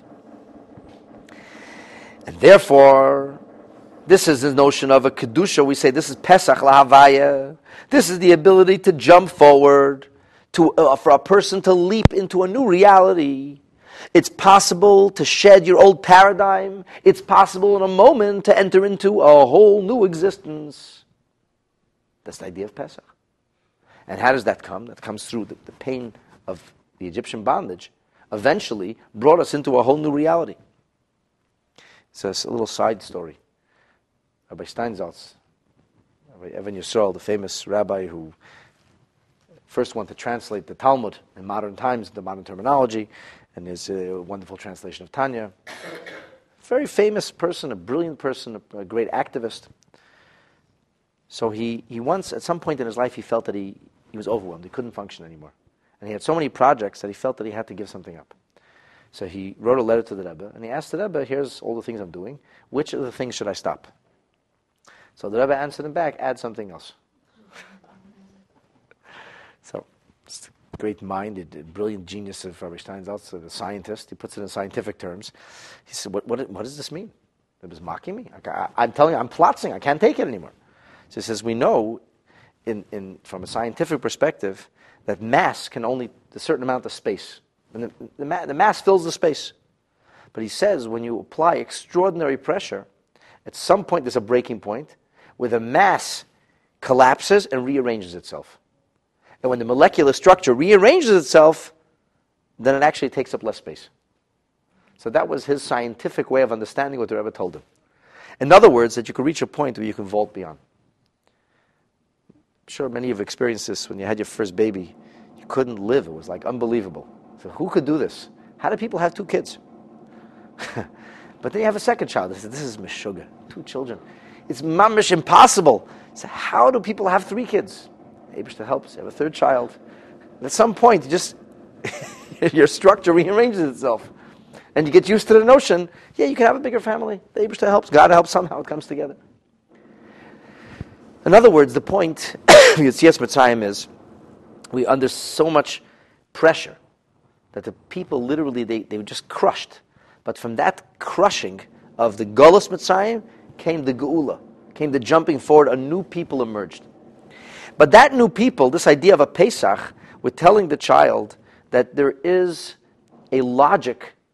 B: And therefore, this is the notion of a kedusha. We say this is Pesach lahavaya. This is the ability to jump forward, for a person to leap into a new reality. It's possible to shed your old paradigm. It's possible in a moment to enter into a whole new existence. That's the idea of Pesach. And how does that come? That comes through the pain of the Egyptian bondage. Eventually brought us into a whole new reality. It's a little side story. Rabbi Steinsaltz, Rabbi Evan Yisrael, the famous rabbi who first wanted to translate the Talmud in modern times, the modern terminology, and his wonderful translation of Tanya. Very famous person, a brilliant person, a great activist. So he once, at some point in his life, he felt that he was overwhelmed. He couldn't function anymore. And he had so many projects that he felt that he had to give something up. So he wrote a letter to the Rebbe, and he asked the Rebbe, here's all the things I'm doing. Which of the things should I stop? So the Rebbe answered him back, add something else. So, it's a great mind, a brilliant genius of Rabbi Steinsaltz, a scientist. He puts it in scientific terms. He said, what does this mean? The Rebbe's mocking me? I'm telling you, I'm plotzing. I can't take it anymore. So he says, we know, from a scientific perspective, that mass can only a certain amount of space. And the mass fills the space. But he says, when you apply extraordinary pressure, at some point there's a breaking point where the mass collapses and rearranges itself. And when the molecular structure rearranges itself, then it actually takes up less space. So that was his scientific way of understanding what the Rebbe told him. In other words, that you could reach a point where you can vault beyond. I'm sure many of you have experienced this when you had your first baby. You couldn't live. It was like unbelievable. So who could do this? How do people have 2 kids? But then you have a second child. They said, this is meshuga, 2 children. It's mamish impossible. So how do people have 3 kids? Abishta helps. You have a 3rd child. And at some point, you just your structure rearranges itself. And you get used to the notion, yeah, you can have a bigger family. The Abishta helps. God helps. Somehow it comes together. In other words, the point of Yetzias Mitzrayim is we under so much pressure that the people literally, they were just crushed. But from that crushing of the Golus Mitzrayim came the Geula, came the jumping forward. A new people emerged. But that new people, this idea of a Pesach, we're telling the child that there is a logic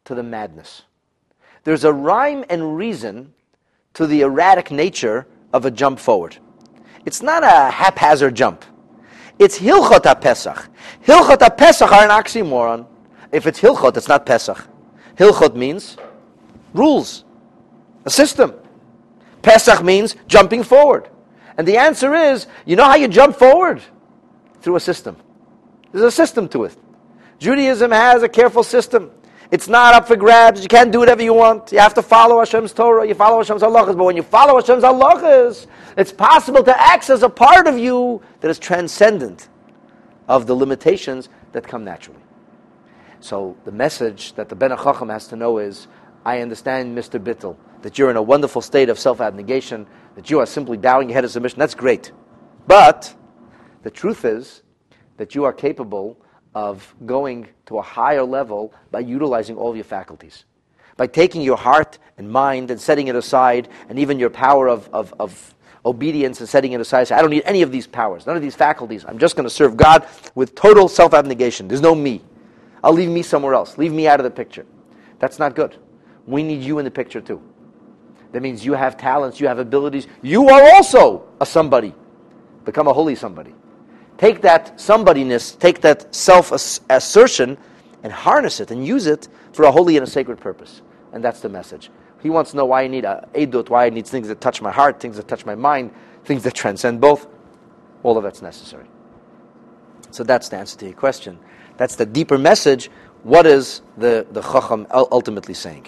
B: to the madness. There's a rhyme and reason to the erratic nature of a jump forward. It's not a haphazard jump. It's Hilchot HaPesach. Hilchot HaPesach are an oxymoron. If it's Hilchot, it's not Pesach. Hilchot means rules, a system. Pesach means jumping forward. And the answer is, you know how you jump forward? Through a system. There's a system to it. Judaism has a careful system. It's not up for grabs. You can't do whatever you want. You have to follow Hashem's Torah. You follow Hashem's halachas. But when you follow Hashem's halachas, it's possible to access a part of you that is transcendent of the limitations that come naturally. So the message that the Ben HaChacham has to know is, I understand, Mr. Bittel, that you're in a wonderful state of self-abnegation, that you are simply bowing your head in submission. That's great. But the truth is that you are capable of going to a higher level by utilizing all of your faculties. By taking your heart and mind and setting it aside, and even your power of obedience and setting it aside. Say, I don't need any of these powers, none of these faculties. I'm just going to serve God with total self-abnegation. There's no me. I'll leave me somewhere else. Leave me out of the picture. That's not good. We need you in the picture too. That means you have talents, you have abilities. You are also a somebody. Become a holy somebody. Take that somebodiness, take that self-assertion, and harness it and use it for a holy and a sacred purpose. And that's the message. He wants to know why I need a edut, why I need things that touch my heart, things that touch my mind, things that transcend both. All of that's necessary. So that's the answer to your question. That's the deeper message. What is the Chacham ultimately saying?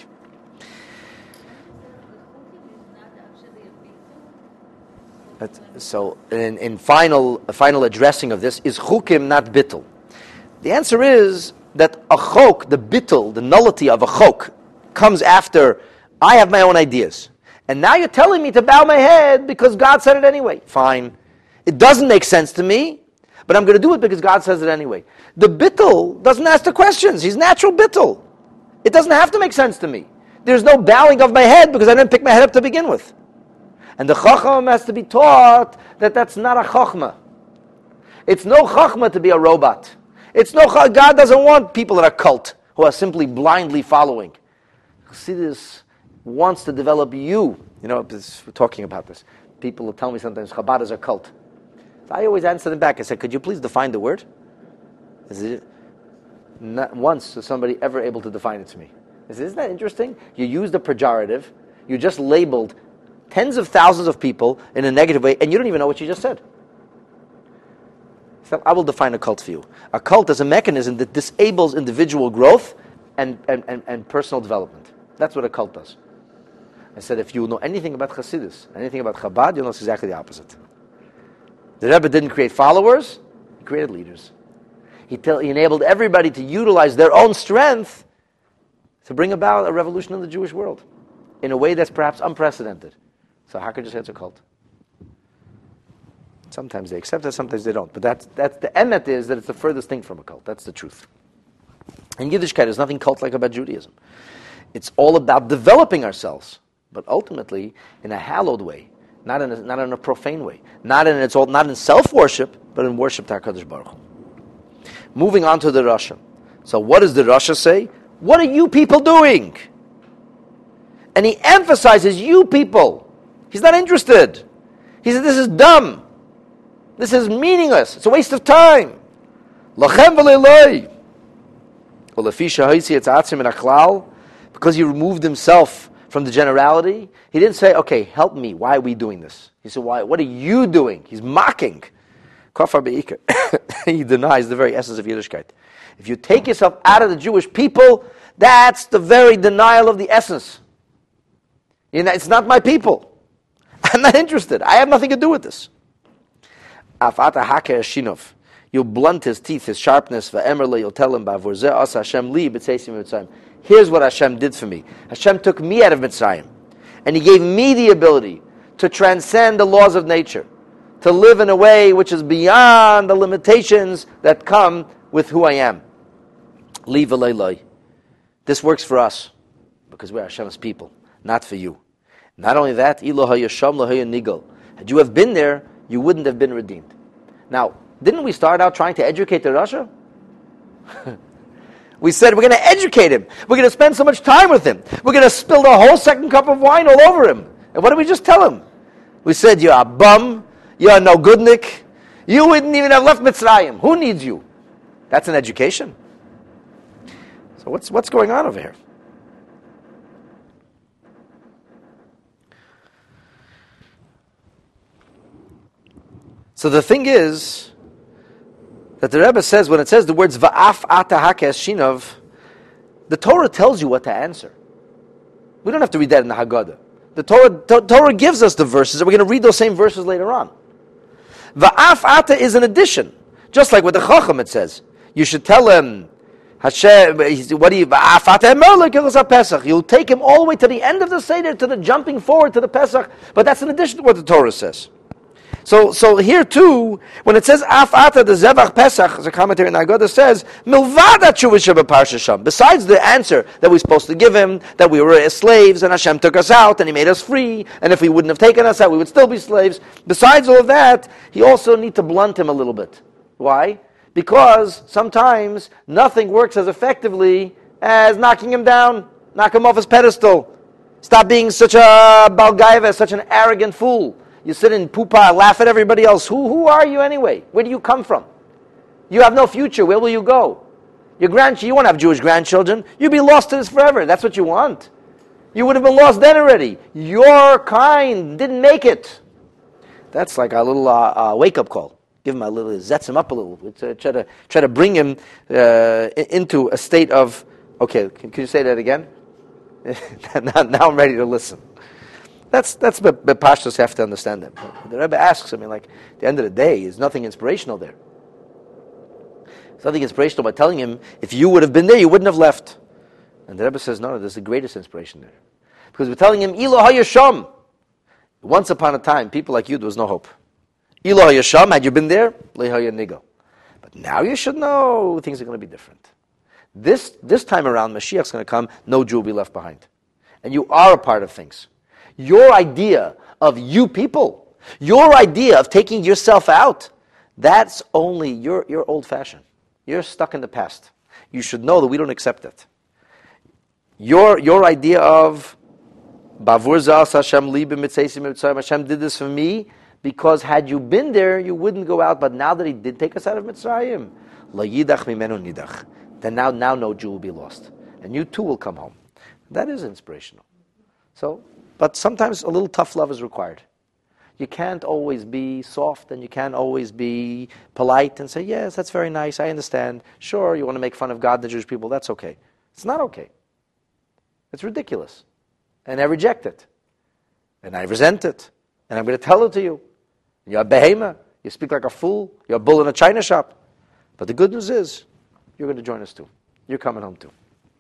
B: So, in final addressing of this, is chukim not bittul? The answer is that a chok, the bittul, the nullity of a chok, comes after I have my own ideas. And now you're telling me to bow my head because God said it anyway. Fine. It doesn't make sense to me, but I'm going to do it because God says it anyway. The bittul doesn't ask the questions. He's natural bittul. It doesn't have to make sense to me. There's no bowing of my head because I didn't pick my head up to begin with. And the Chacham has to be taught that that's not a Chachma. It's no Chachma to be a robot. It's no God doesn't want people that are cult, who are simply blindly following. Chassidus wants to develop you. You know, we're talking about this. People will tell me sometimes Chabad is a cult. So I always answer them back. I said, could you please define the word? Is it not once was somebody ever able to define it to me. Isn't that interesting? You used a pejorative. You just labeled tens of thousands of people in a negative way, and you don't even know what you just said. So I will define a cult for you. A cult is a mechanism that disables individual growth and personal development. That's what a cult does. I said, if you know anything about Chassidus, anything about Chabad, you'll know it's exactly the opposite. The Rebbe didn't create followers, he created leaders. He enabled everybody to utilize their own strength to bring about a revolution in the Jewish world in a way that's perhaps unprecedented. So how could you say it's a cult? Sometimes they accept it, sometimes they don't. But that's the emet is that it's the furthest thing from a cult. That's the truth. In Yiddishkeit, there's nothing cult-like about Judaism. It's all about developing ourselves, but ultimately in a hallowed way, not in a profane way, not in self-worship, but in worship to HaKadosh Baruch Hu. Moving on to the Rasha. So what does the Rasha say? What are you people doing? And he emphasizes you people. He's not interested. He said, this is dumb. This is meaningless. It's a waste of time. Lachem v'leiloi. Because he removed himself from the generality, he didn't say, okay, help me. Why are we doing this? He said, why? What are you doing? He's mocking. He denies the very essence of Yiddishkeit. If you take yourself out of the Jewish people, that's the very denial of the essence. It's not my people. I'm not interested. I have nothing to do with this. You'll blunt his teeth, his sharpness. You'll tell him, here's what Hashem did for me. Hashem took me out of Mitzrayim, and He gave me the ability to transcend the laws of nature, to live in a way which is beyond the limitations that come with who I am. This works for us, because we're Hashem's people, not for you. Not only that, had you have been there, you wouldn't have been redeemed. Now, didn't we start out trying to educate the Rasha? We said we're going to educate him. We're going to spend so much time with him. We're going to spill the whole second cup of wine all over him. And what did we just tell him? We said, you're a bum. You're a no goodnik. You wouldn't even have left Mitzrayim. Who needs you? That's an education. So what's going on over here? So the thing is that the Rebbe says, when it says the words Va'af ata hakes shinov, the Torah tells you what to answer. We don't have to read that in the Haggadah. The Torah gives us the verses, and we're going to read those same verses later on. Va'af ata is an addition. Just like with the Chacham it says. You should tell him, Hashem, what do you, Va'af ata Pesach. You'll take him all the way to the end of the Seder, to the jumping forward to the Pesach. But that's in addition to what the Torah says. So here too, when it says Af Ata the Zevach Pesach, as a commentary in Haggadah says, Milvada Tshuva Parsha Sham. Besides the answer that we're supposed to give him, that we were slaves and Hashem took us out and He made us free, and if He wouldn't have taken us out, we would still be slaves. Besides all of that, He also needs to blunt him a little bit. Why? Because sometimes nothing works as effectively as knocking him down, knock him off his pedestal. Stop being such a balgaiva, such an arrogant fool. You sit in pupa, laugh at everybody else. Who are you anyway? Where do you come from? You have no future. Where will you go? You won't have Jewish grandchildren. You'll be lost to this forever. That's what you want. You would have been lost then already. Your kind didn't make it. That's like a little wake-up call. Give him a little, zets him up a little. Try to bring him into a state of, okay, can you say that again? now I'm ready to listen. That's what pashtos have to understand them. The Rebbe asks, at the end of the day, there's nothing inspirational there. There's nothing inspirational by telling him, if you would have been there, you wouldn't have left. And the Rebbe says, no, there's the greatest inspiration there. Because we're telling him, Ilo HaYasham. Once upon a time, people like you, there was no hope. Ilo HaYasham, had you been there, Leha Nigo. But now you should know things are going to be different. This time around, Mashiach's going to come, no Jew will be left behind. And you are a part of things. Your idea of you people, your idea of taking yourself out, that's only, you're old-fashioned. You're stuck in the past. You should know that we don't accept that. Your idea of Bavur Zas Hashem Li b'mitzaysim b'mitzrayim, Hashem did this for me because had you been there, you wouldn't go out. But now that He did take us out of Mitzrayim, La yidach mimenu nidach. Then now no Jew will be lost, and you too will come home. That is inspirational. But sometimes a little tough love is required. You can't always be soft, and you can't always be polite and say, yes, that's very nice, I understand. Sure, you want to make fun of God and the Jewish people, that's okay. It's not okay. It's ridiculous. And I reject it. And I resent it. And I'm going to tell it to you. You're a behemoth. You speak like a fool. You're a bull in a china shop. But the good news is, you're going to join us too. You're coming home too.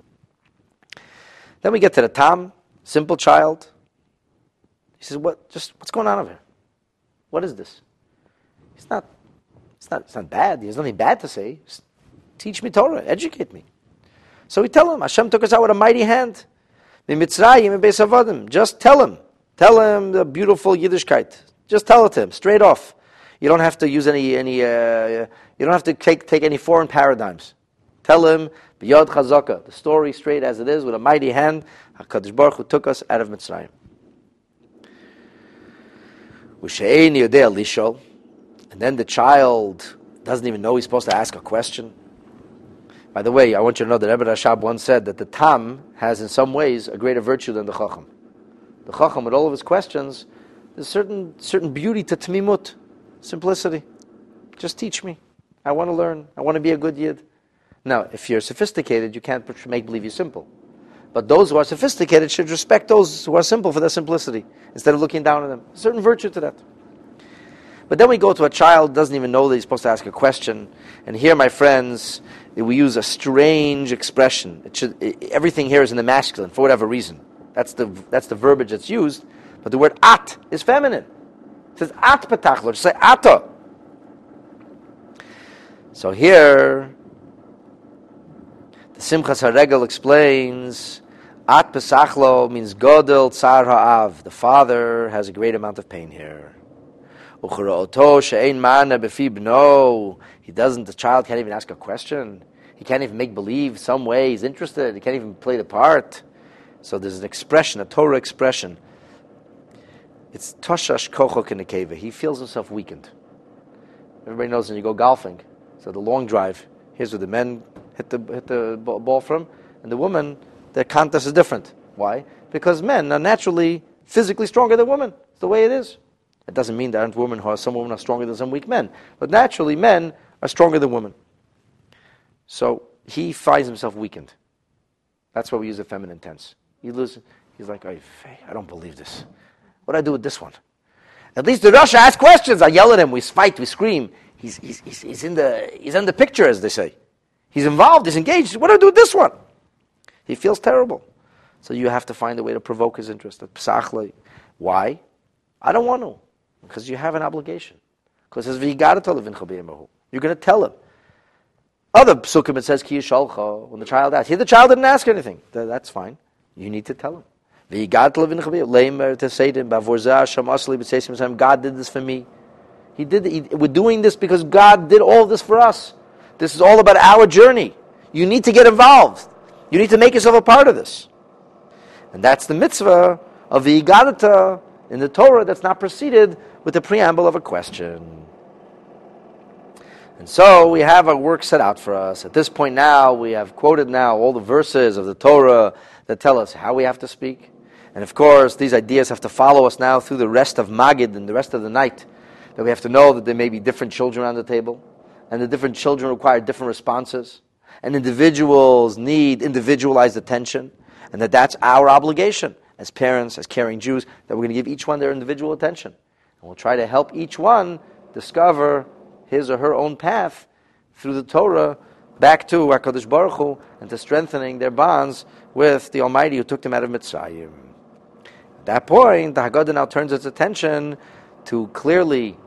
B: Then we get to the Tam, simple child. He says, what's going on over here? What is this? It's not bad. There's nothing bad to say. Just teach me Torah, educate me. So we tell him, Hashem took us out with a mighty hand. Just tell him the beautiful Yiddishkeit. Just tell it to him, straight off. You don't have to use any you don't have to take any foreign paradigms. Tell him, B'yad Chazaka, the story straight as it is, with a mighty hand, HaKadosh Baruch Hu took us out of Mitzrayim. And then the child doesn't even know he's supposed to ask a question. By the way, I want you to know that Rebbe Rashab once said that the Tam has in some ways a greater virtue than the Chacham. The Chacham, with all of his questions, there's certain beauty to Tmimut, simplicity. Just teach me. I want to learn. I want to be a good Yid. Now, if you're sophisticated, you can't make believe you're simple. But those who are sophisticated should respect those who are simple for their simplicity, instead of looking down on them. A certain virtue to that. But then we go to a child who doesn't even know that he's supposed to ask a question. And here, my friends, we use a strange expression. Everything here is in the masculine, for whatever reason. That's the verbiage that's used. But the word at is feminine. It says at petachlo. Just say ata. So here, the Simchas HaRegel explains, at pesachlo means godel tsar ha'av. The father has a great amount of pain here. Uchra'oto she'ein mana b'fi b'no. The child can't even ask a question. He can't even make believe some way he's interested. He can't even play the part. So there's an expression, a Torah expression. It's Toshash Kochok in the cave. He feels himself weakened. Everybody knows when you go golfing, so the long drive, here's where the men hit the ball from, and the women, their contest is different. Why? Because men are naturally physically stronger than women. It's the way it is. It doesn't mean that some women are stronger than some weak men, but naturally men are stronger than women. So he finds himself weakened. That's why we use the feminine tense. He's like, I don't believe this. What do I do with this one? At least the Rasha asks questions. I yell at him. We fight. We scream. He's in the picture, as they say. He's involved. He's engaged. What do I do with this one? He feels terrible. So you have to find a way to provoke his interest. Why? I don't want to. Because you have an obligation. Because it says, you're going to tell him. Other psukim it says, Ki yishalcha, when the child asked. Here the child didn't ask anything. That's fine. You need to tell him. God did this for me. We're doing this because God did all this for us. This is all about our journey. You need to get involved. You need to make yourself a part of this. And that's the mitzvah of the Igadata in the Torah that's not preceded with the preamble of a question. And so we have our work set out for us. At this point now, we have quoted now all the verses of the Torah that tell us how we have to speak. And of course, these ideas have to follow us now through the rest of Magid and the rest of the night. That we have to know that there may be different children around the table, and the different children require different responses, and individuals need individualized attention, and that's our obligation as parents, as caring Jews, that we're going to give each one their individual attention. And we'll try to help each one discover his or her own path through the Torah back to HaKadosh Baruch Hu and to strengthening their bonds with the Almighty who took them out of Mitzrayim. At that point, the Haggadah now turns its attention to clearly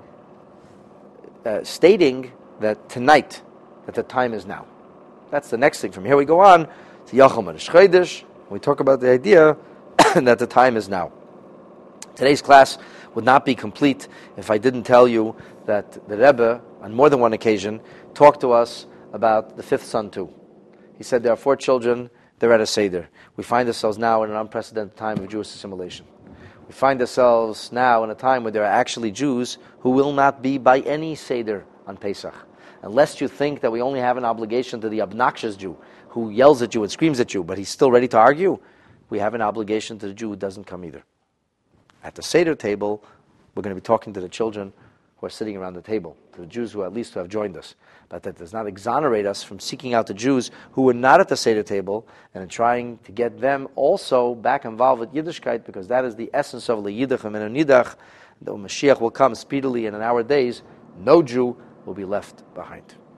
B: stating that tonight, that the time is now. That's the next thing. From here we go on to Yachal Marish Chodesh. We talk about the idea that the time is now. Today's class would not be complete if I didn't tell you that the Rebbe, on more than one occasion, talked to us about the fifth son too. He said there are 4 children, they're at a Seder. We find ourselves now in an unprecedented time of Jewish assimilation. We find ourselves now in a time where there are actually Jews who will not be by any Seder on Pesach. Unless you think that we only have an obligation to the obnoxious Jew who yells at you and screams at you, but he's still ready to argue, we have an obligation to the Jew who doesn't come either. At the Seder table, we're going to be talking to the children who are sitting around the table, to the Jews who at least have joined us. But that does not exonerate us from seeking out the Jews who were not at the Seder table and trying to get them also back involved with Yiddishkeit, because that is the essence of the Yiddachim and a Nidach. The Mashiach will come speedily, and in our days, no Jew will be left behind.